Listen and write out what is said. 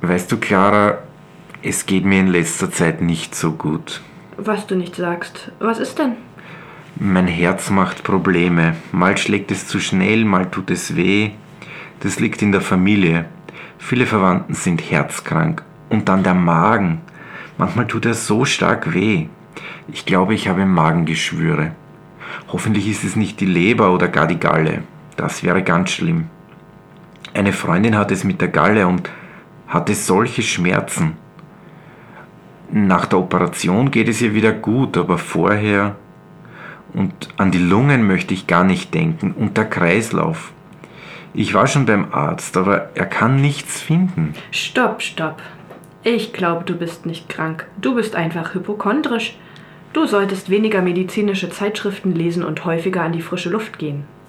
Weißt du, Clara, es geht mir in letzter Zeit nicht so gut. Was du nicht sagst. Was ist denn? Mein Herz macht Probleme. Mal schlägt es zu schnell, mal tut es weh. Das liegt in der Familie. Viele Verwandten sind herzkrank. Und dann der Magen. Manchmal tut er so stark weh. Ich glaube, ich habe Magengeschwüre. Hoffentlich ist es nicht die Leber oder gar die Galle. Das wäre ganz schlimm. Eine Freundin hat es mit der Galle und hatte solche Schmerzen. Nach der Operation geht es ihr wieder gut, aber vorher... Und an die Lungen möchte ich gar nicht denken. Und der Kreislauf. Ich war schon beim Arzt, aber er kann nichts finden. Stopp, stopp. Ich glaube, du bist nicht krank. Du bist einfach hypochondrisch. Du solltest weniger medizinische Zeitschriften lesen und häufiger an die frische Luft gehen.